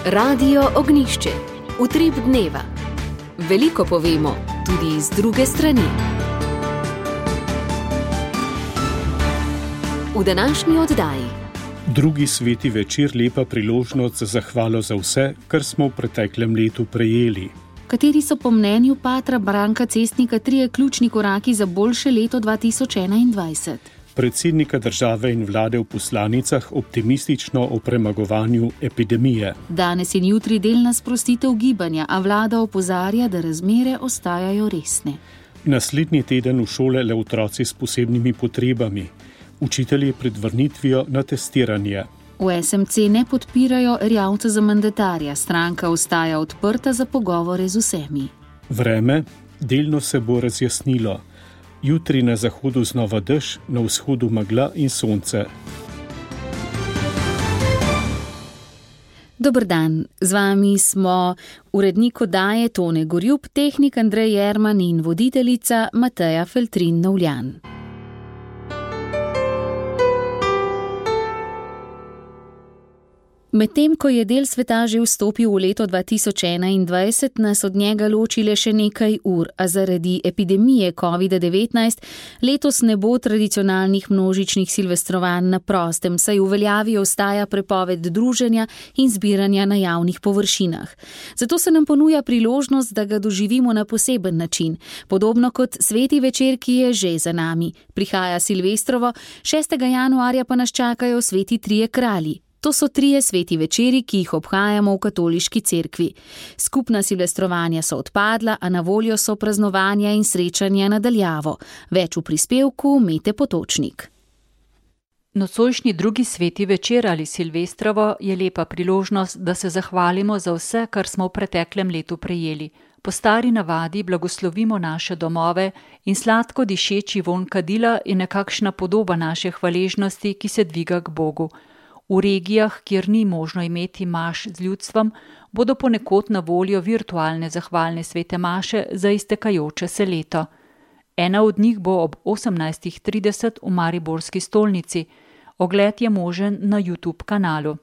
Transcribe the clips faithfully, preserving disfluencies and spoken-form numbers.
Radio Ognišče, utrip dneva. Veliko povemo, tudi iz druge strani. V današnji oddaji. Drugi sveti večer, lepa priložnost za zahvalo za vse, kar smo v preteklem letu prejeli. Kateri so po mnenju patra Branka Cestnika trije ključni koraki za boljše leto dva tisoč enaindvajset? Predsednika države in vlade v poslanicah optimistično o premagovanju epidemije. Danes in jutri delna sprostitev gibanja, a vlada opozarja, da razmere ostajajo resne. Naslednji teden v šole le otroci s posebnimi potrebami. Učitelji pred vrnitvijo na testiranje. V es em ce ne podpirajo Erjavca za mandatarja, stranka ostaja odprta za pogovore z vsemi. Vreme, delno se bo razjasnilo. Jutri na zahodu znova dež, na vzhodu megla in sonce. Dober dan, z vami smo urednik oddaje Tone Gorjup, tehnik Andrej Jerman in voditeljica Mateja Feltrin-Novljan. Medtem ko je del sveta že vstopil v leto dva tisoč enaindvajset, nas od njega loči le še nekaj ur, a zaradi epidemije covid devetnajst letos ne bo tradicionalnih množičnih silvestrovanj na prostem, saj v veljavi ostaja prepoved druženja in zbiranja na javnih površinah. Zato se nam ponuja priložnost, da ga doživimo na poseben način, podobno kot sveti večer, ki je že za nami. Prihaja Silvestrovo, šestega januarja pa nas čakajo sveti trije kralji. To so trije sveti večeri, ki jih obhajamo v katoliški cerkvi. Skupna silvestrovanja so odpadla, a na voljo so praznovanja in srečanja na daljavo. Več v prispevku Mete Potočnik. Nocojšnji drugi sveti večer ali Silvestrovo je lepa priložnost, da se zahvalimo za vse, kar smo v preteklem letu prejeli. Po stari navadi blagoslovimo naše domove in sladko dišeči vonj kadila je nekakšna podoba naše hvaležnosti, ki se dviga k Bogu. V regijah, kjer ni možno imeti maš z ljudstvom, bodo ponekod na voljo virtualne zahvalne svete maše za iztekajoče se leto. Ena od njih bo ob osemnajstih trideset v mariborski stolnici. Ogled je možen na YouTube kanalu.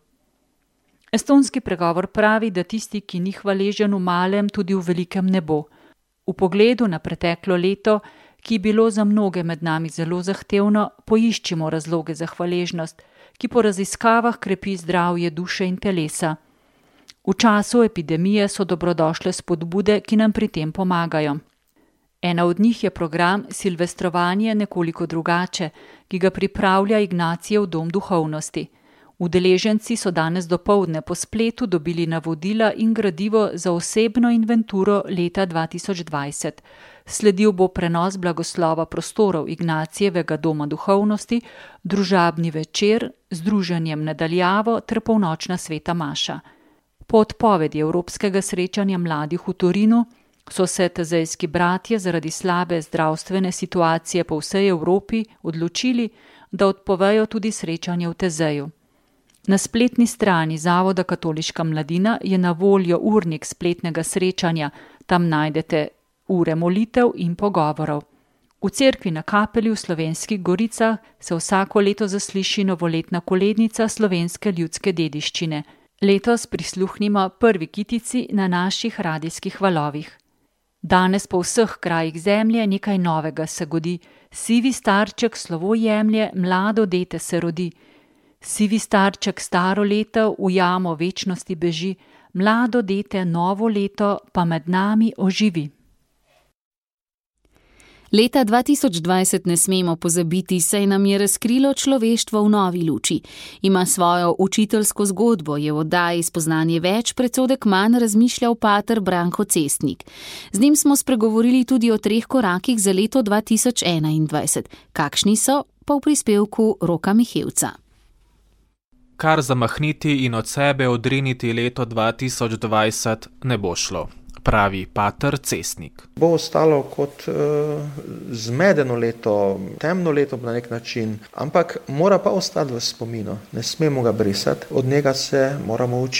Estonski pregovor pravi, da tisti, ki ni hvaležen v malem, tudi v velikem ne bo. V pogledu na preteklo leto, ki je bilo za mnoge med nami zelo zahtevno, poiščimo razloge za hvaležnost, ki po raziskavah krepi zdravje duše in telesa. V času epidemije so dobrodošle spodbude, ki nam pri tem pomagajo. Ena od njih je program Silvestrovanje nekoliko drugače, ki ga pripravlja Ignacijev dom duhovnosti. Udeleženci so danes dopoldne po spletu dobili navodila in gradivo za osebno inventuro leta dva tisoč dvajset. Sledil bo prenos blagoslova prostorov Ignacijevega doma duhovnosti, družabni večer z druženjem na daljavo ter polnočna sveta maša. Po odpovedi evropskega srečanja mladih v Torinu so se tezejski bratje zaradi slabe zdravstvene situacije po vsej Evropi odločili, da odpovejo tudi srečanje v Tezeju. Na spletni strani Zavoda Katoliška mladina je na voljo urnik spletnega srečanja, tam najdete ure molitev in pogovorov. V cerkvi na kapeli v Slovenskih Goricah se vsako leto zasliši novoletna kolednica slovenske ljudske dediščine. Letos prisluhnimo prvi kitici na naših radijskih valovih. Danes po vseh krajih zemlje nekaj novega se godi. Sivi starček slovo jemlje, mlado dete se rodi. Sivi starček staro leto v jamo večnosti beži, mlado dete novo leto pa med nami oživi. Leta dva tisoč dvajset ne smemo pozabiti, saj nam je razkrilo človeštvo v novi luči. Ima svojo učiteljsko zgodbo, je v oddaji Spoznanje več, predsodek manj razmišljal pater Branko Cestnik. Z njim smo spregovorili tudi o treh korakih za leto dva tisoč enaindvajset. Kakšni so, pa v prispevku Roka Mihevca. Kar zamahniti in od sebe odriniti leto dva tisoč dvajset ne bo šlo, pravi pater Cestnik. Bo ostalo kot uh, zmedeno leto, temno leto na nek način, ampak mora pa ostati v spominu. Ne smemo ga brisati, od njega se moramo učiti.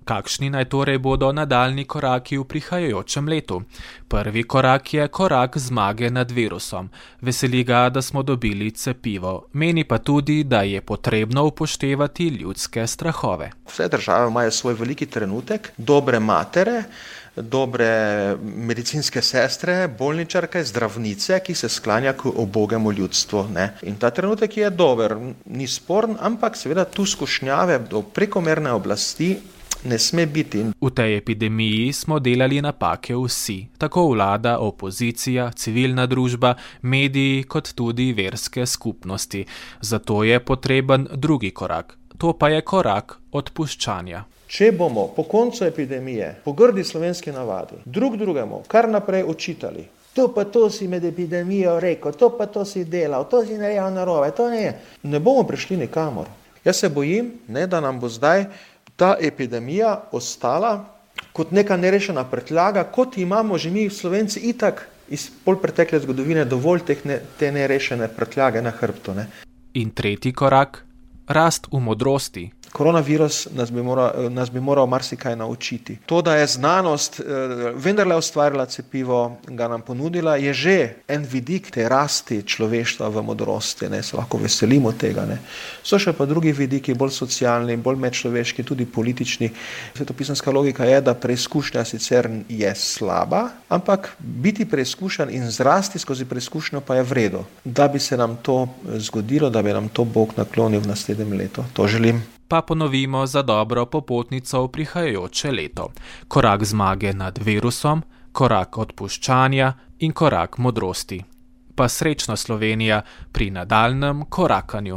Kakšni naj torej bodo nadaljni koraki v prihajajočem letu? Prvi korak je korak zmage nad virusom. Veseli ga, da smo dobili cepivo. Meni pa tudi, da je potrebno upoštevati ljudske strahove. Vse države imajo svoj veliki trenutek, dobre matere, dobre medicinske sestre, bolničarke, zdravnice, ki se sklanja k ubogemu ljudstvu. Ne? In ta trenutek je dober, ni sporn, ampak seveda tu skušnjave do prekomerne oblasti ne sme biti. V tej epidemiji smo delali napake vsi, tako vlada, opozicija, civilna družba, mediji kot tudi verske skupnosti. Zato je potreben drugi korak. To pa je korak odpuščanja. Če bomo po koncu epidemije, po grdi slovenski navadi, drug drugemu kar naprej očitali, to pa to si med epidemijo rekel, to pa to si delal, to si naredil narobe, to ne, ne bomo prišli nikamor. Jaz se bojim, ne, da nam bo zdaj ta epidemija ostala kot neka nerešena prtljaga, kot imamo že mi Slovenci itak iz polpretekle zgodovine dovolj teh ne, te nerešene prtljage na hrbtu. Ne. In tretji korak, rast v modrosti. Koronavirus nas bi moral, nas bi moral marsikaj naučiti. To, da je znanost vendarle ustvarila cepivo, ga nam ponudila, je že en vidik te rasti človeštva v modrosti, ne, se lahko veselimo tega. Ne. So še pa drugi vidiki, bolj socialni, bolj medčloveški, tudi politični. Svetopisemska logika je, da preizkušnja sicer je slaba, ampak biti preizkušen in zrasti skozi preizkušnjo pa je vredo. Da bi se nam to zgodilo, da bi nam to Bog naklonil v naslednjem letu. To želim. Pa ponovimo za dobro popotnico v prihajajoče leto. Korak zmage nad virusom, korak odpuščanja in korak modrosti. Pa srečno Slovenija pri nadaljnjem korakanju.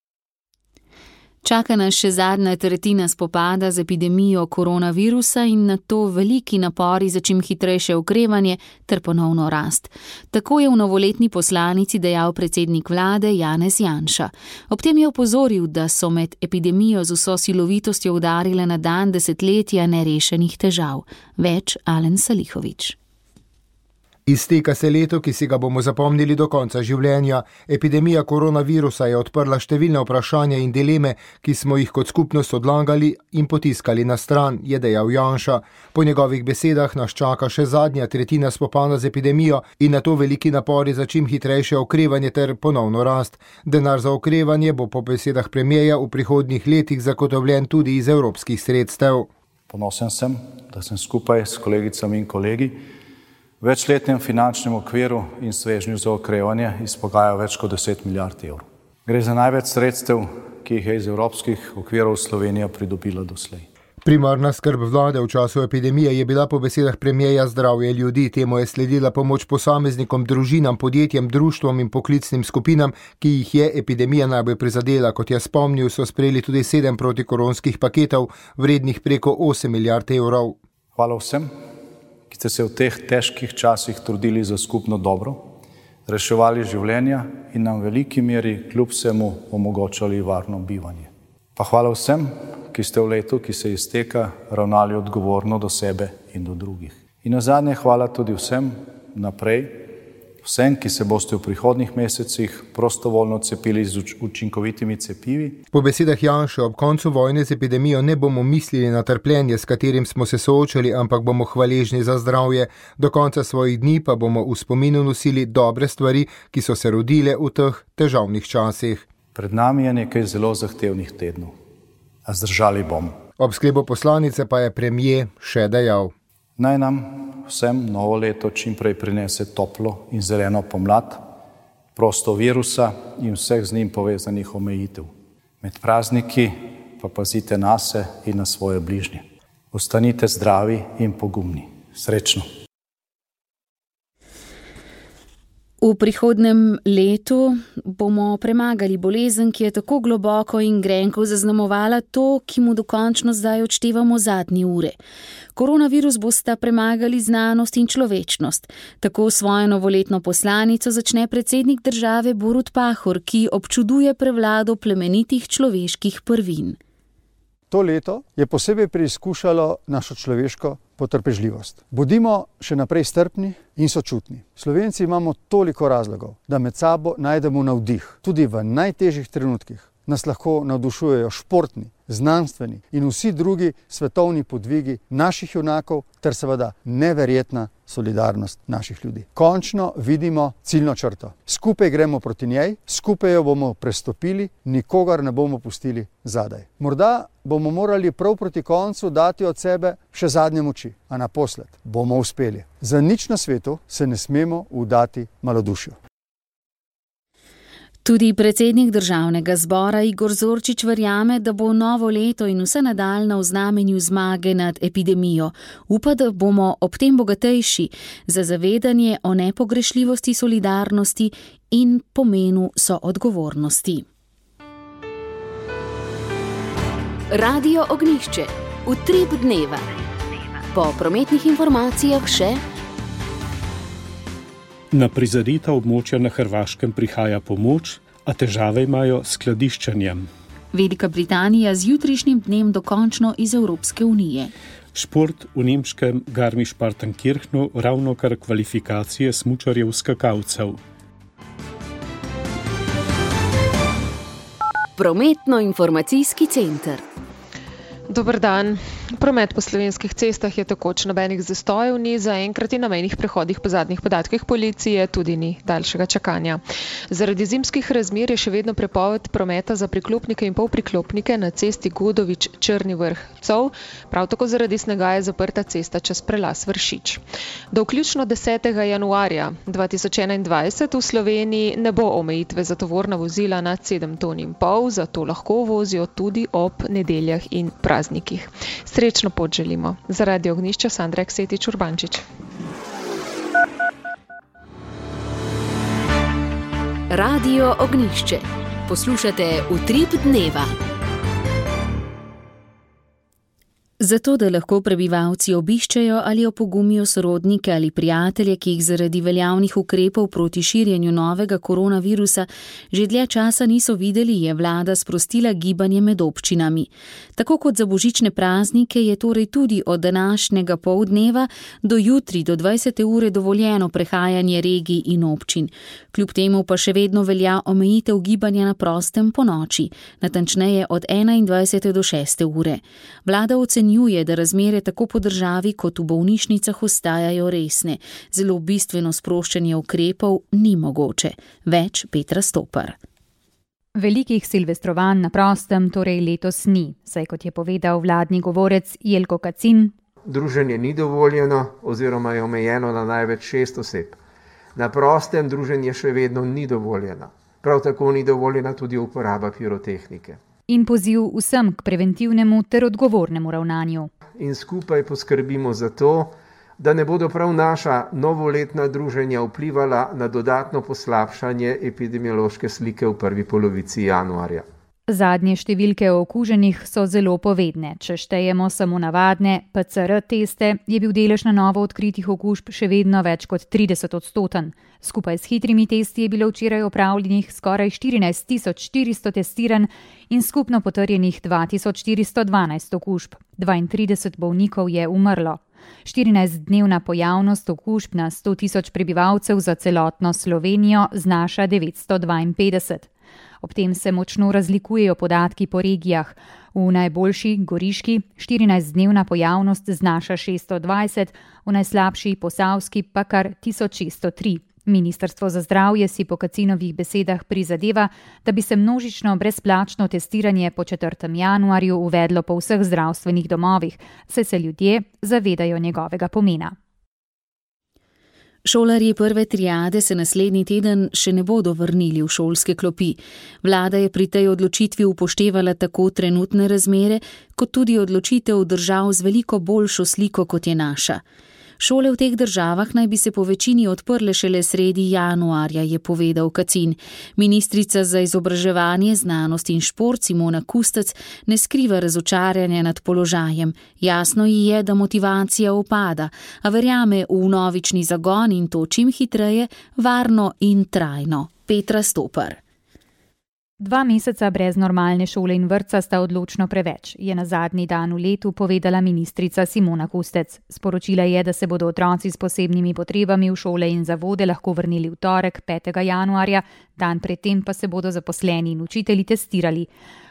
Čaka nas še zadnja tretjina spopada z epidemijo koronavirusa in nato veliki napori za čim hitrejše okrevanje ter ponovno rast. Tako je v novoletni poslanici dejal predsednik vlade Janez Janša. Ob tem je opozoril, da so med epidemijo z vso silovitostjo udarile na dan desetletja nerešenih težav. Več Alen Salihović. Izteka se leto, ki si ga bomo zapomnili do konca življenja. Epidemija koronavirusa je odprla številne vprašanja in dileme, ki smo jih kot skupnost odlagali in potiskali na stran, je dejal Janša. Po njegovih besedah nas čaka še zadnja tretjina spopada z epidemijo in nato veliki napori za čim hitrejše okrevanje ter ponovno rast. Denar za okrevanje bo po besedah premierja v prihodnjih letih zagotovljen tudi iz evropskih sredstev. Ponosen sem, da sem skupaj s kolegicami in kolegi v večletnem finančnem okviru in svežnju za okrevanje izpogajal več kot deset milijard evrov. Gre za največ sredstev, ki jih je iz evropskih okvirov Slovenija pridobila doslej. Primarna skrb vlade v času epidemije je bila po besedah premierja zdravje ljudi. Temu je sledila pomoč posameznikom, družinam, podjetjem, društvom in poklicnim skupinam, ki jih je epidemija najbolj prizadela. Kot je spomnil, so sprejeli tudi sedem protikoronskih paketov, vrednih preko osem milijard evrov. Hvala vsem, ki ste se v teh težkih časih trudili za skupno dobro, reševali življenja in nam v veliki meri kljub vsemu omogočali varno bivanje. Pa hvala vsem, ki ste v letu, ki se izteka, ravnali odgovorno do sebe in do drugih. In nazadnje hvala tudi vsem naprej, vsem, ki se boste v prihodnjih mesecih prostovoljno cepili z učinkovitimi cepivi. Po besedah Janše ob koncu vojne z epidemijo ne bomo mislili na trpljenje, s katerim smo se soočali, ampak bomo hvaležni za zdravje. Do konca svojih dni pa bomo v spominu nosili dobre stvari, ki so se rodile v teh težavnih časih. Pred nami je nekaj zelo zahtevnih tednov, a zdržali bomo. Ob sklepu poslanice pa je premier še dejal: Naj nam vsem novo leto čim prej prinese toplo in zeleno pomlad, prosto virusa in vseh z njim povezanih omejitev. Med prazniki pa pazite nase in na svoje bližnje. Ostanite zdravi in pogumni. Srečno! V prihodnem letu bomo premagali bolezen, ki je tako globoko in grenko zaznamovala to, ki mu dokončno zdaj odštevamo zadnje ure. Koronavirus bosta premagali znanost in človečnost. Tako svojo novoletno poslanico začne predsednik države Borut Pahor, ki občuduje prevlado plemenitih človeških prvin. To leto je posebej preizkušalo našo človeško potrpežljivost. Bodimo še naprej strpni in sočutni. Slovenci imamo toliko razlogov, da med sabo najdemo navdih. Tudi v najtežjih trenutkih nas lahko navdušujejo športni, znanstveni in vsi drugi svetovni podvigi naših junakov ter seveda neverjetna solidarnost naših ljudi. Končno vidimo ciljno črto. Skupaj gremo proti njej, skupaj jo bomo prestopili, nikogar ne bomo pustili zadaj. Morda bomo morali prav proti koncu dati od sebe še zadnje moči, a naposled bomo uspeli. Za nič na svetu se ne smemo vdati malodušju. Tudi predsednik državnega zbora Igor Zorčič verjame, da bo novo leto in vse nadaljnje v znamenju zmage nad epidemijo. Upa, da bomo ob tem bogatejši za zavedanje o nepogrešljivosti solidarnosti in pomenu soodgovornosti. Radio Ognjišče. Utrip dneva. Po prometnih informacijah še: Na prizadeta območja na Hrvaškem prihaja pomoč, a težave imajo s skladiščenjem. Velika Britanija z jutrišnjim dnem dokončno iz Evropske unije. Šport v nemškem Garmisch-Partenkirchnu ravnokar kvalifikacije smučarjev skakalcev. Prometno-informacijski center. Dober dan. Promet po slovenskih cestah je tekoč, nobenih zastojev ni, zaenkrat in na mejnih prehodih po zadnjih podatkih policije tudi ni daljšega čakanja. Zaradi zimskih razmer je še vedno prepoved prometa za priklopnike in polpriklopnike na cesti Godovič-Črni Vrh-Cov, prav tako zaradi snega je zaprta cesta čez prelaz Vršič. Do vključno desetega januarja dva tisoč enaindvajset v Sloveniji ne bo omejitve za tovorna vozila nad sedem ton in pol, zato lahko vozijo tudi ob nedeljah in praznikih. Srečno pot želimo. Za Radio Ognjišče Sandra Eksetič Urbančič. Radio Ognjišče. Poslušate Utrip dneva. Zato, da lahko prebivalci obiščejo ali opogumijo sorodnike ali prijatelje, ki jih zaradi veljavnih ukrepov proti širjenju novega koronavirusa že dlje časa niso videli, je vlada sprostila gibanje med občinami. Tako kot za božične praznike je torej tudi od današnjega poldneva do jutri do dvajsete ure dovoljeno prehajanje regij in občin. Kljub temu pa še vedno velja omejitev gibanja na prostem po noči, natančneje od enaindvajsete do šeste ure. Vlada ocenjuje, da razmere tako po državi kot v bolnišnicah ostajajo resne. Zelo bistveno sproščanje ukrepov ni mogoče. Več Petra Stopar. Velikih silvestrovanj na prostem torej letos ni, saj kot je povedal vladni govorec Jelko Kacin. Druženje ni dovoljeno oziroma je omejeno na največ šest oseb. Na prostem druženje še vedno ni dovoljeno. Prav tako ni dovoljena tudi uporaba pirotehnike. In poziv vsem k preventivnemu ter odgovornemu ravnanju. In skupaj poskrbimo za to, da ne bodo prav naša novoletna druženja vplivala na dodatno poslabšanje epidemiološke slike v prvi polovici januarja. Zadnje številke okuženih so zelo povedne. Če štejemo samo navadne P C R teste, je bil delež na novo odkritih okužb še vedno več kot trideset odstoten. Skupaj s hitrimi testi je bilo včeraj opravljenih skoraj štirinajst tisoč štiristo testiranj in skupno potrjenih dva tisoč štiristo dvanajst okužb. dvaintrideset bolnikov je umrlo. štirinajstdnevna pojavnost okužb na sto tisoč prebivalcev za celotno Slovenijo znaša devetsto dvainpetdeset. Ob tem se močno razlikujejo podatki po regijah. V najboljši, Goriški, štirinajstdnevna pojavnost znaša šeststo dvajset, v najslabši, Posavski, pa kar tisoč šeststo tri. Ministrstvo za zdravje si po Kacinovih besedah prizadeva, da bi se množično brezplačno testiranje po četrtem januarju uvedlo po vseh zdravstvenih domovih, saj se ljudje zavedajo njegovega pomena. Šolarji prve triade se naslednji teden še ne bodo vrnili v šolske klopi. Vlada je pri tej odločitvi upoštevala tako trenutne razmere, kot tudi odločitev držav z veliko boljšo sliko, kot je naša. Šole v teh državah naj bi se po večini odprle šele sredi januarja, je povedal Kacin. Ministrica za izobraževanje, znanost in šport Simona Kustec ne skriva razočaranja nad položajem. Jasno ji je, da motivacija upada, a verjame v vnovični zagon in to čim hitreje, varno in trajno. Petra Stopar. Dva meseca brez normalne šole in vrtca sta odločno preveč, je na zadnji dan v letu povedala ministrica Simona Kustec. Sporočila je, da se bodo otroci s posebnimi potrebami v šole in zavode lahko vrnili v torek, petega januarja, dan predtem pa se bodo zaposleni in učitelji testirali.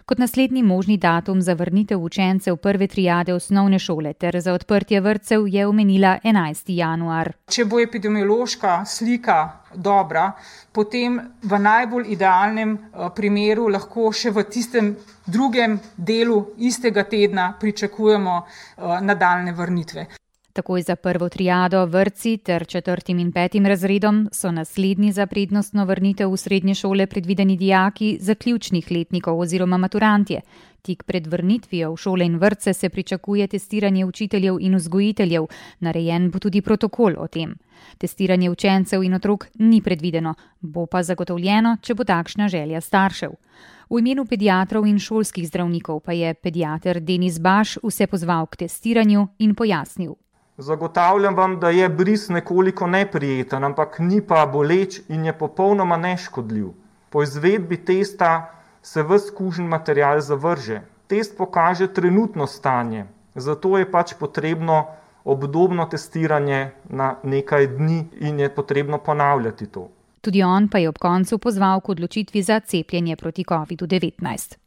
Kot naslednji možni datum za vrnitev učencev prve triade osnovne šole ter za odprtje vrtcev je omenila enajsti januar. Če bo epidemiološka slika dobra, potem v najbolj idealnem primeru lahko še v tistem drugem delu istega tedna pričakujemo nadaljne vrnitve. Takoj za prvo triado vrtci ter četrtim in petim razredom so naslednji za prednostno vrnitev v srednje šole predvideni dijaki zaključnih letnikov oziroma maturantje. Tik pred vrnitvijo v šole in vrtce se pričakuje testiranje učiteljev in vzgojiteljev, narejen bo tudi protokol o tem. Testiranje učencev in otrok ni predvideno, bo pa zagotovljeno, če bo takšna želja staršev. V imenu pediatrov in šolskih zdravnikov pa je pediater Denis Baš vse pozval k testiranju in pojasnil. Zagotavljam vam, da je bris nekoliko neprijeten, ampak ni pa boleč in je popolnoma neškodljiv. Po izvedbi testa se ves kužen material zavrže. Test pokaže trenutno stanje, zato je pač potrebno obdobno testiranje na nekaj dni in je potrebno ponavljati to. Tudi on pa je ob koncu pozval k odločitvi za cepljenje proti kovidu devetnajst.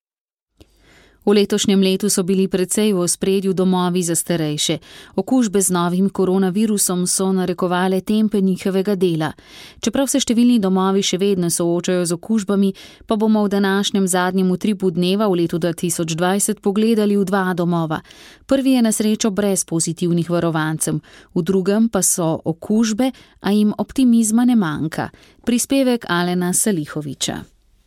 V letošnjem letu so bili precej v ospredju domovi za starejše. Okužbe z novim koronavirusom so narekovale tempe njihovega dela. Čeprav se številni domovi še vedno soočajo z okužbami, pa bomo v današnjem zadnjem utripu dneva v letu dva tisoč dvajset pogledali v dva domova. Prvi je na srečo brez pozitivnih varovancev, v drugem pa so okužbe, a jim optimizma ne manjka. Prispevek Alena Salihoviča.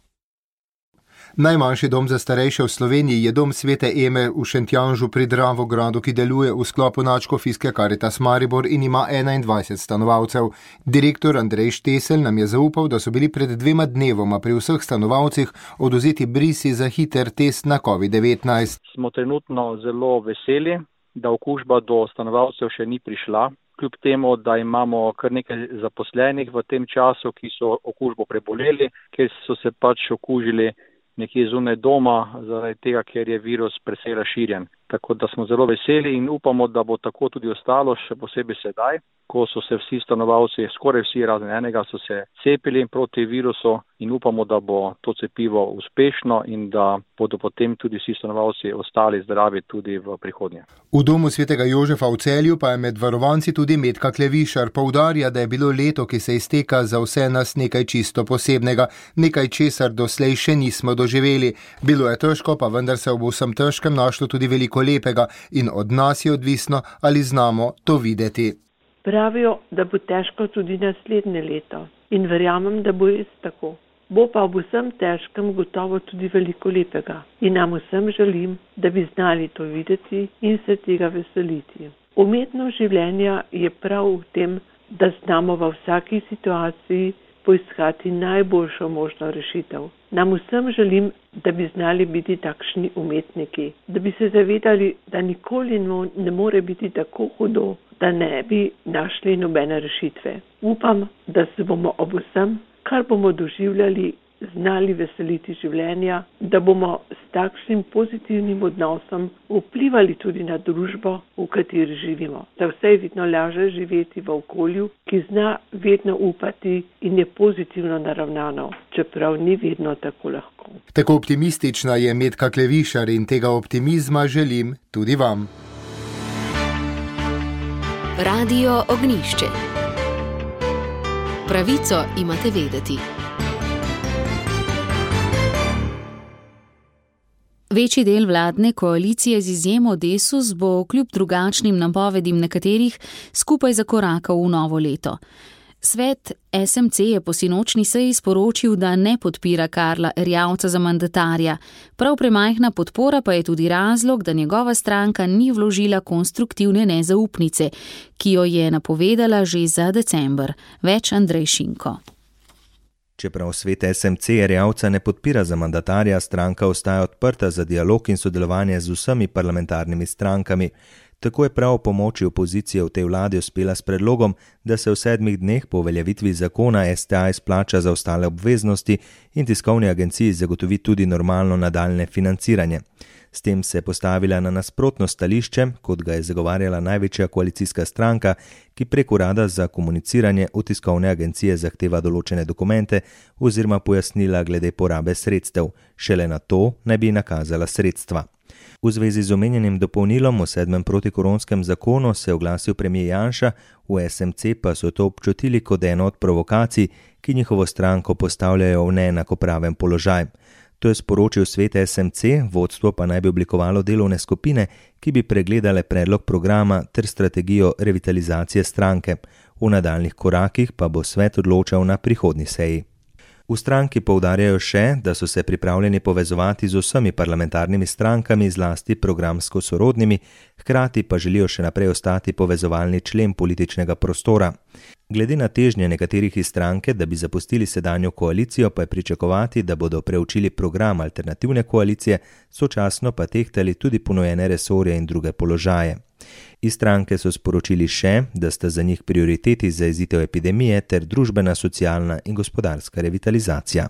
Najmanjši dom za starejše v Sloveniji je dom Svete Eme v Šentjanžu pri Dravogradu, ki deluje v sklopu Nadškofijske Karitas Maribor in ima enaindvajset stanovalcev. Direktor Andrej Štesel nam je zaupal, da so bili pred dvema dnevoma pri vseh stanovalcih odvzeti brisi za hiter test na covid devetnajst. Smo trenutno zelo veseli, da okužba do stanovalcev še ni prišla. Kljub temu, da imamo kar nekaj zaposlenih v tem času, ki so okužbo preboleli, ker so se pač okužili nekje zunaj doma, zaradi tega, ker je virus precej razširjen. Tako da smo zelo veseli in upamo, da bo tako tudi ostalo, še posebej sedaj, ko so se vsi stanovalci, skoraj vsi razen enega, so se cepili proti virusu in upamo, da bo to cepivo uspešno in da bodo potem tudi vsi stanovalci ostali zdravi tudi v prihodnje. V domu Svetega Jožefa v Celju pa je med varovanci tudi Metka Klevišar. Poudarja, da je bilo leto, ki se izteka, za vse nas nekaj čisto posebnega, nekaj česar doslej še nismo doživeli. Bilo je težko, pa vendar se ob vsem težkem našlo tudi veliko lepega in od nas je odvisno, ali znamo to videti. Pravijo, da bo težko tudi naslednje leto in verjamem, da bo res tako. Bo pa ob vsem težkem gotovo tudi veliko lepega in nam vsem želim, da bi znali to videti in se tega veseliti. Umetnost življenja je prav v tem, da znamo v vsaki situaciji poiskati najboljšo možno rešitev. Nam vsem želim, da bi znali biti takšni umetniki, da bi se zavedali, da nikoli ne more biti tako hudo, da ne bi našli nobene rešitve. Upam, da se bomo ob vsem, kar bomo doživljali, znali veseliti življenja, da bomo s takšnim pozitivnim odnosom vplivali tudi na družbo, v kateri živimo. Da vse je vedno lažje živeti v okolju, ki zna vedno upati in je pozitivno naravnano, čeprav ni vedno tako lahko. Tako optimistična je Metka Klevišar in tega optimizma želim tudi vam. Radio Ognjišče. Pravico imate vedeti. Večji del vladne koalicije z izjemo Desus bo kljub drugačnim napovedim nekaterih skupaj zakorakal v novo leto. Svet S M C je po sinočni seji sporočil, da ne podpira Karla Erjavca za mandatarja. Prav premajhna podpora pa je tudi razlog, da njegova stranka ni vložila konstruktivne nezaupnice, ki jo je napovedala že za december. Več Andrej Šinko. Čeprav svet S M C Erjavca ne podpira za mandatarja, stranka ostaja odprta za dialog in sodelovanje z vsemi parlamentarnimi strankami. Tako je prav pomoči opozicije v tej vladi uspela s predlogom, da se v sedmih dneh po uveljavitvi zakona S T A izplača za ostale obveznosti in tiskovni agenciji zagotovi tudi normalno nadaljne financiranje. S tem se je postavila na nasprotno stališče, kot ga je zagovarjala največja koalicijska stranka, ki prek urada za komuniciranje v tiskovne agencije zahteva določene dokumente oziroma pojasnila glede porabe sredstev. Šele na to naj bi nakazala sredstva. V zvezi z omenjenim dopolnilom v sedmem protikoronskem zakonu se je oglasil premijer Janša, v S M C pa so to občutili kot eno od provokacij, ki njihovo stranko postavljajo v neenakopraven položaj. To je sporočil svet S M C, vodstvo pa naj bi oblikovalo delovne skupine, ki bi pregledale predlog programa ter strategijo revitalizacije stranke. V nadaljnih korakih pa bo svet odločal na prihodnji seji. V stranki poudarjajo še, da so se pripravljeni povezovati z vsemi parlamentarnimi strankami, zlasti programsko sorodnimi, hkrati pa želijo še naprej ostati povezovalni člen političnega prostora. Glede na težnje nekaterih iz stranke, da bi zapustili sedanjo koalicijo, pa je pričakovati, da bodo preučili program alternativne koalicije, sočasno pa tehtali tudi ponujene resorje in druge položaje. Iz stranke so sporočili še, da sta za njih prioriteti zajezitev epidemije ter družbena, socialna in gospodarska revitalizacija.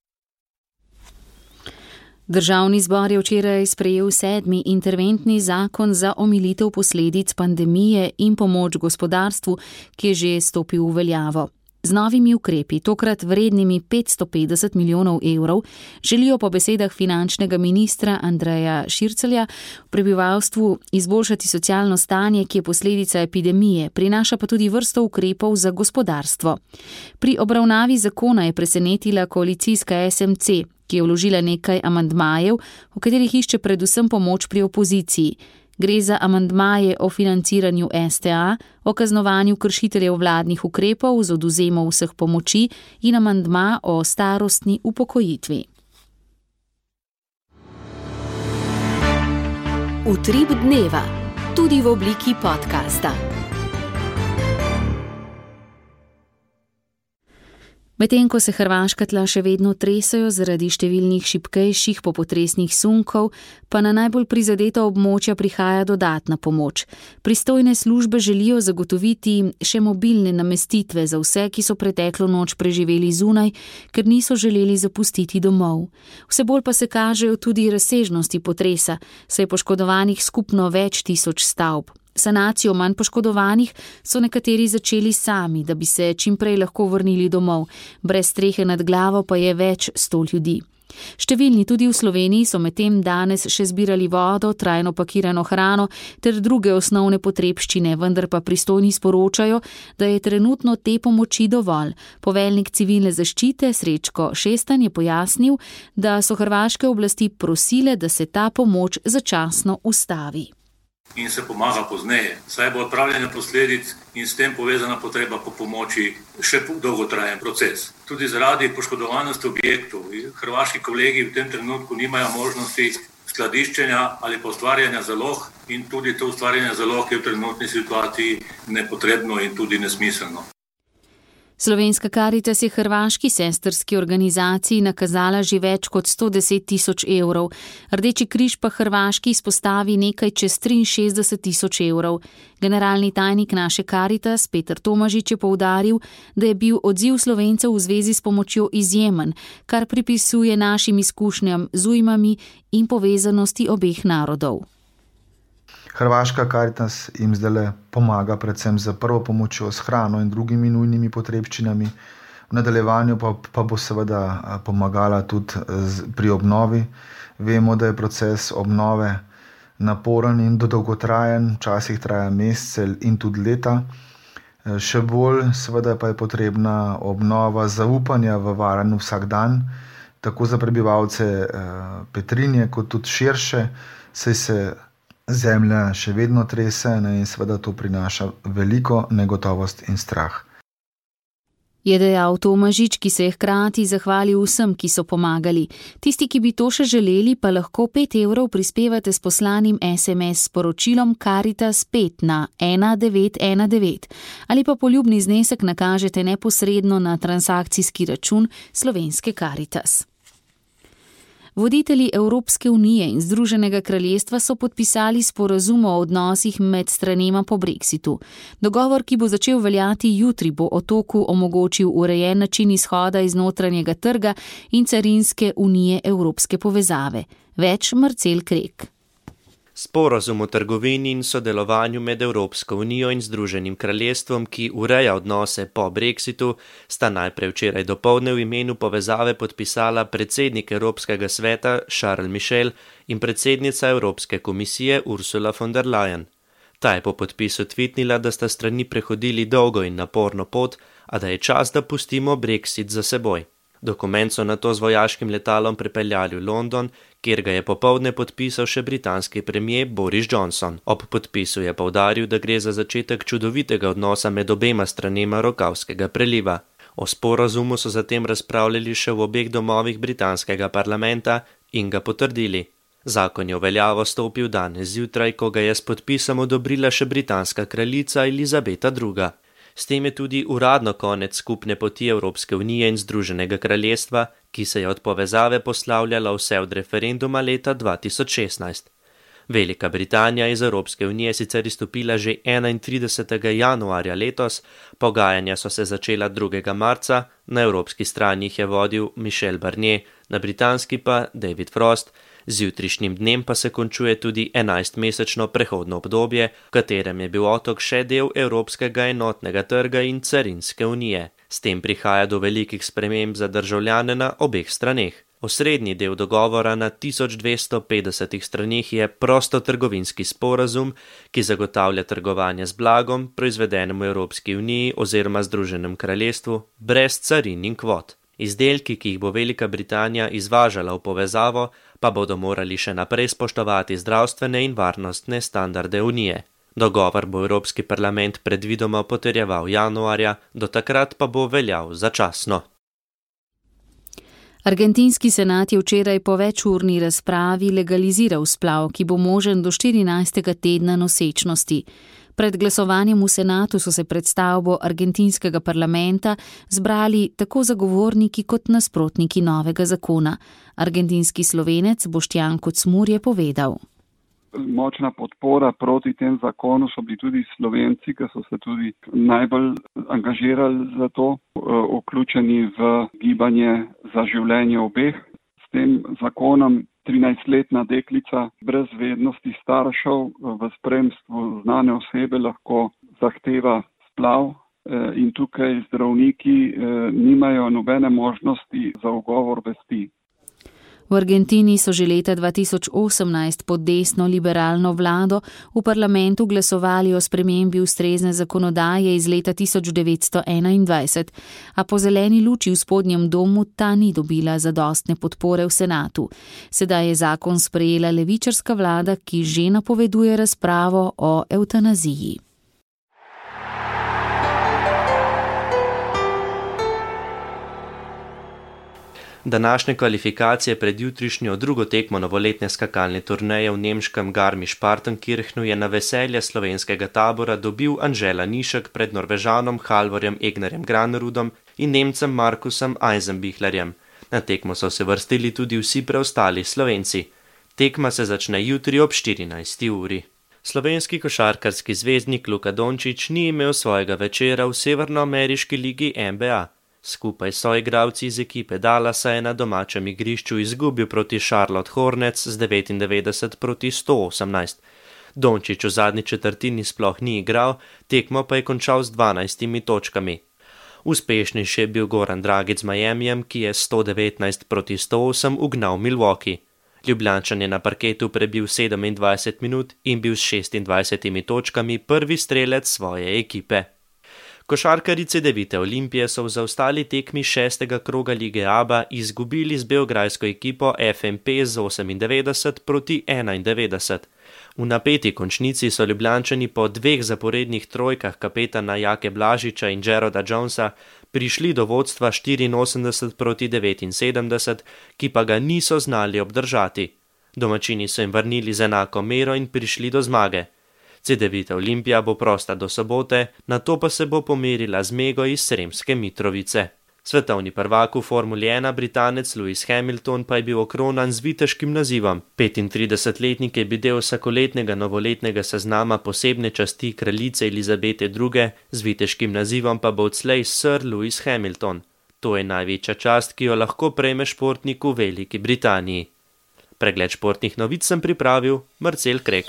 Državni zbor je včeraj sprejel sedmi interventni zakon za omilitev posledic pandemije in pomoč gospodarstvu, ki je že stopil v veljavo. Z novimi ukrepi, tokrat vrednimi petsto petdeset milijonov evrov, želijo po besedah finančnega ministra Andreja Šircelja v prebivalstvu izboljšati socialno stanje, ki je posledica epidemije, prinaša pa tudi vrsto ukrepov za gospodarstvo. Pri obravnavi zakona je presenetila koalicijska S M C, ki je vložila nekaj amandmajev, v katerih išče predvsem pomoč pri opoziciji. Gre za amandmaje o financiranju S T A, o kaznovanju kršiteljev vladnih ukrepov z odvzemom vseh pomoči in amandma o starostni upokojitvi. Utrip dneva, tudi v obliki podcasta. Medtem ko se hrvaška tla še vedno tresajo zaradi številnih šibkejših popotresnih sunkov, pa na najbolj prizadeta območja prihaja dodatna pomoč. Pristojne službe želijo zagotoviti še mobilne namestitve za vse, ki so preteklo noč preživeli zunaj, ker niso želeli zapustiti domov. Vse bolj pa se kažejo tudi razsežnosti potresa, saj je poškodovanih skupno več tisoč stavb. Sanacijo manj poškodovanih so nekateri začeli sami, da bi se čim prej lahko vrnili domov. Brez strehe nad glavo pa je več sto ljudi. Številni tudi v Sloveniji so medtem danes še zbirali vodo, trajno pakirano hrano ter druge osnovne potrebščine, vendar pa pristojni sporočajo, da je trenutno te pomoči dovolj. Poveljnik civilne zaščite Srečko Šestan je pojasnil, da so hrvaške oblasti prosile, da se ta pomoč začasno ustavi. In se pomaga pozneje, saj bo odpravljanje posledic in s tem povezana potreba po pomoči še dolgotrajen proces. Tudi zaradi poškodovanosti objektov hrvaški kolegi v tem trenutku nimajo možnosti skladiščenja ali pa ustvarjanja zalog in tudi to ustvarjanje zalog je v trenutni situaciji nepotrebno in tudi nesmiselno. Slovenska Karitas je hrvaški sestrski organizaciji nakazala že več kot sto deset tisoč evrov. Rdeči križ pa hrvaški izpostavi nekaj čez triinšestdeset tisoč evrov. Generalni tajnik naše Karitas Peter Tomažič je poudaril, da je bil odziv Slovencev v zvezi s pomočjo izjemen, kar pripisuje našim izkušnjam z ujmami in povezanosti obeh narodov. Hrvaška Karitas jim zdaj pomaga predvsem z prvo pomočjo, s hrano in drugimi nujnimi potrebščinami. V nadaljevanju pa, pa bo seveda pomagala tudi pri obnovi. Vemo, da je proces obnove naporen in dolgotrajen, včasih traja mesece in tudi leta. Še bolj seveda pa je potrebna obnova zaupanja v varen vsak dan, tako za prebivalce Petrinje kot tudi širše, saj se zemlja še vedno trese in seveda to prinaša veliko negotovost in strah. Je dejal Tomažič, ki se je hkrati zahvalil vsem, ki so pomagali. Tisti, ki bi to še želeli, pa lahko pet evrov prispevate s poslanim S M S sporočilom Karitas pet na ena devet ena devet ali pa poljubni znesek nakažete neposredno na transakcijski račun Slovenske Karitas. Voditelji Evropske unije in Združenega kraljestva so podpisali sporazum o odnosih med stranema po brexitu. Dogovor, ki bo začel veljati jutri, bo otoku omogočil urejen način izhoda iz notranjega trga in carinske unije evropske povezave. Več Marcel Krek. Sporazum o trgovini in sodelovanju med Evropsko unijo in Združenim kraljestvom, ki ureja odnose po brexitu, sta najprej včeraj dopoldne v imenu povezave podpisala predsednik Evropskega sveta Charles Michel in predsednica Evropske komisije Ursula von der Leyen. Ta je po podpisu tvitnila, da sta strani prehodili dolgo in naporno pot, a da je čas, da pustimo brexit za seboj. Dokument so nato z vojaškim letalom prepeljali v London, kjer ga je popoldne podpisal še britanski premier Boris Johnson. Ob podpisu je poudaril, da gre za začetek čudovitega odnosa med obema stranema Rokavskega preliva. O sporazumu so zatem razpravljali še v obeh domovih britanskega parlamenta in ga potrdili. Zakon je v veljavo stopil danes zjutraj, ko ga je s podpisom odobrila še britanska kraljica Elizabeta druga. S tem je tudi uradno konec skupne poti Evropske unije in Združenega kraljestva, ki se je od povezave poslavljala vse od referenduma leta dva tisoč šestnajst. Velika Britanija iz Evropske unije sicer izstopila že enaintridesetega januarja letos, pogajanja so se začela drugega marca, na evropski strani jih je vodil Michel Barnier, na britanski pa David Frost. Z jutrišnjim dnem pa se končuje tudi enajstmesečno prehodno obdobje, v katerem je bil otok še del Evropskega enotnega trga in carinske unije. S tem prihaja do velikih sprememb za državljane na obeh straneh. Osrednji del dogovora na tisoč dvesto petdesetih straneh je prostotrgovinski sporazum, ki zagotavlja trgovanje z blagom, proizvedenem v Evropski uniji oziroma Združenem kraljestvu, brez carin in kvot. Izdelki, ki jih bo Velika Britanija izvažala v povezavo, pa bodo morali še naprej spoštovati zdravstvene in varnostne standarde unije. Dogovor bo Evropski parlament predvidoma potrjeval januarja, do takrat pa bo veljal začasno. Argentinski senat je včeraj po večurni razpravi legaliziral splav, ki bo možen do štirinajstega tedna nosečnosti. Pred glasovanjem v senatu so se pred stavbo argentinskega parlamenta zbrali tako zagovorniki kot nasprotniki novega zakona. Argentinski Slovenec Boštjan Kocmur je povedal. Močna podpora proti tem zakonu so bili tudi Slovenci, ki so se tudi najbolj angažirali za to, vključeni v gibanje za življenje obeh. S tem zakonom trinajstletna deklica brez vednosti staršev v spremstvu znane osebe lahko zahteva splav in tukaj zdravniki nimajo nobene možnosti za ugovor vesti. V Argentini so že leta dva tisoč osemnajst pod desno liberalno vlado v parlamentu glasovali o spremembi ustrezne zakonodaje iz leta tisoč devetsto enaindvajset, a po zeleni luči v spodnjem domu ta ni dobila zadostne podpore v senatu. Sedaj je zakon sprejela levičarska vlada, ki že napoveduje razpravo o evtanaziji. Današnje kvalifikacije pred jutrišnjo drugo tekmo novoletne skakalne turneje v nemškem Garmisch-Partenkirchnu je na veselje slovenskega tabora dobil Anže Lanišek pred Norvežanom Halvorjem Egnerjem Granerudom in Nemcem Markusom Eisenbichlerjem. Na tekmo so se vrstili tudi vsi preostali Slovenci. Tekma se začne jutri ob štirinajsti uri. Slovenski košarkarski zvezdnik Luka Dončić ni imel svojega večera v severnoameriški ligi N B A. Skupaj s soigralci iz ekipe Dallasa je na domačem igrišču izgubil proti Charlotte Hornets z devetindevetdeset proti sto osemnajst. Dončić v zadnji četrtini sploh ni igral, tekmo pa je končal z dvanajstimi točkami. Uspešnejši je bil Goran Dragic z Miamijem, ki je sto devetnajst proti sto osem ugnal Milwaukee. Ljubljančan je na parketu prebil sedemindvajset minut in bil s šestindvajsetimi točkami prvi strelec svoje ekipe. Košarkarji Cedevite Olimpije so v zaostali tekmi šestega kroga lige ABA izgubili z beograjsko ekipo F M P z osemindevetdeset proti enaindevetdeset. V napeti končnici so Ljubljančani po dveh zaporednih trojkah kapetana Jake Blažiča in Jeroda Jonesa prišli do vodstva štiriinosemdeset proti devetinsedemdeset, ki pa ga niso znali obdržati. Domačini so jim vrnili z enako mero in prišli do zmage. Cedevita Olimpija bo prosta do sobote, nato pa se bo pomerila z Mego iz Sremske Mitrovice. Svetovni prvak v Formuli ena Britanec Lewis Hamilton pa je bil okronan z viteškim nazivom. petintridesetletnik je bil del vsakoletnega novoletnega seznama posebne časti kraljice Elizabete druge, z viteškim nazivom pa bo odslej Sir Lewis Hamilton. To je največja čast, ki jo lahko prejme športnik v Veliki Britaniji. Pregled športnih novic sem pripravil Marcel Krek.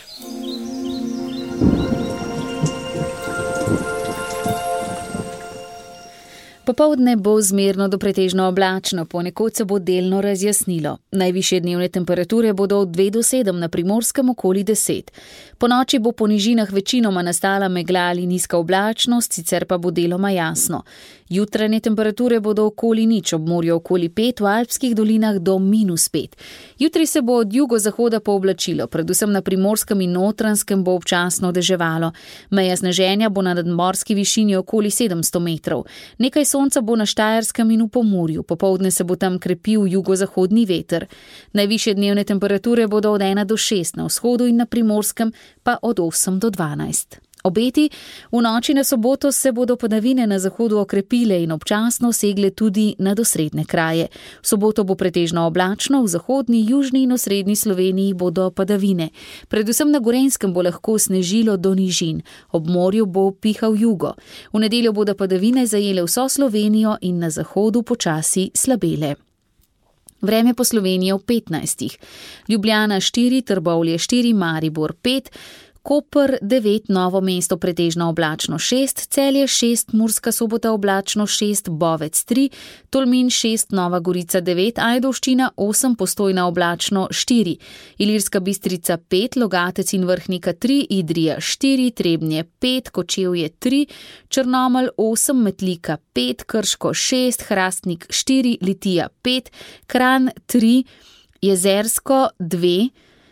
Popoldne bo zmerno do pretežno oblačno, ponekod se bo delno razjasnilo. Najvišje dnevne temperature bodo od dve do sedem, na Primorskem okoli deset. Po noči bo po nižinah večinoma nastala megla ali nizka oblačnost, sicer pa bo deloma jasno. Jutranje temperature bodo okoli nič, ob morju okoli pet, v alpskih dolinah do minus pet. Jutri se bo od jugozahoda pooblačilo, predvsem na Primorskem in Notranjskem bo občasno deževalo. Meja sneženja bo na nadmorski višini okoli sedemsto metrov. Nekaj sonca bo na Štajerskem in v Pomurju, popoldne se bo tam krepil jugozahodni veter. Najvišje dnevne temperature bodo od ena do šest, na vzhodu in na Primorskem pa od osem do dvanajst. Obeti, v noči na soboto se bodo padavine na zahodu okrepile in občasno segle tudi na osrednje kraje. V soboto bo pretežno oblačno, v zahodni, južni in osrednji Sloveniji bodo padavine. Predvsem na Gorenjskem bo lahko snežilo do nižin, ob morju bo pihal jugo. V nedeljo bodo padavine zajele vso Slovenijo in na zahodu počasi slabele. Vreme po Sloveniji v petnajstih. Ljubljana štiri, Trbovlje štiri, Maribor pet, Koper devet, Novo mesto pretežno oblačno šest, Celje šest, Murska Sobota oblačno šest, Bovec tri, Tolmin šest, Nova Gorica devet, Ajdovščina osem, Postojna oblačno štiri, Ilirska Bistrica pet, Logatec in Vrhnika tri, Idrija štiri, Trebnje pet, Kočevje tri, Črnomelj osem, Metlika pet, Krško šest, Hrastnik štiri, Litija pet, Kranj tri, Jezersko dve,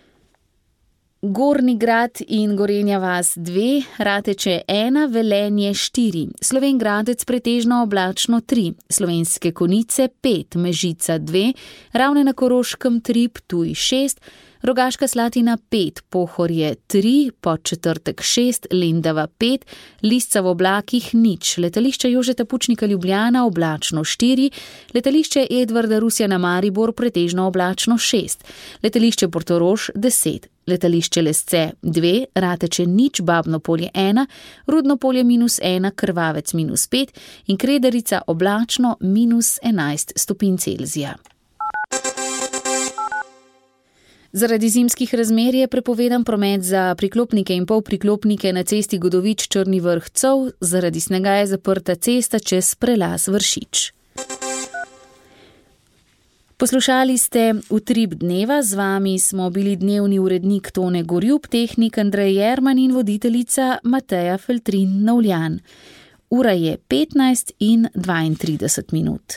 Gornji Grad in Gorenja vas dve, Rateče ena, Velenje štiri, Slovenj Gradec pretežno oblačno tri, Slovenske Konjice pet, Mežica dve, Ravne na Koroškem tri, Ptuj šest, Rogaška Slatina pet, Pohorje tri, Podčetrtek šest, Lendava pet, Lisca v oblakih nič, Letališče Jožeta Pučnika Ljubljana oblačno štiri, Letališče Edvarda Rusjana Maribor pretežno oblačno šest, Letališče Portorož deset, Letališče Lesce dve, Rateče nič, Babno Polje ena, Rudno Polje minus ena, Krvavec minus pet in Kredarica oblačno minus enajst stopinj Celzija. Zaradi zimskih razmer je prepovedan promet za priklopnike in polpriklopnike na cesti Godovič Črni Vrh-Cov, zaradi snega je zaprta cesta čez prelaz Vršič. Poslušali ste Utrip dneva, z vami smo bili dnevni urednik Tone Gorjup, tehnik Andrej Jerman in voditeljica Mateja Feltrin-Navljan. Ura je petnajst in dvaintrideset minut.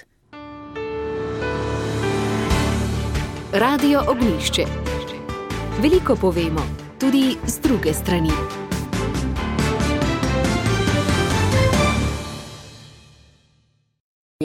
Radio Ognjišče. Veliko povemo, tudi z druge strani.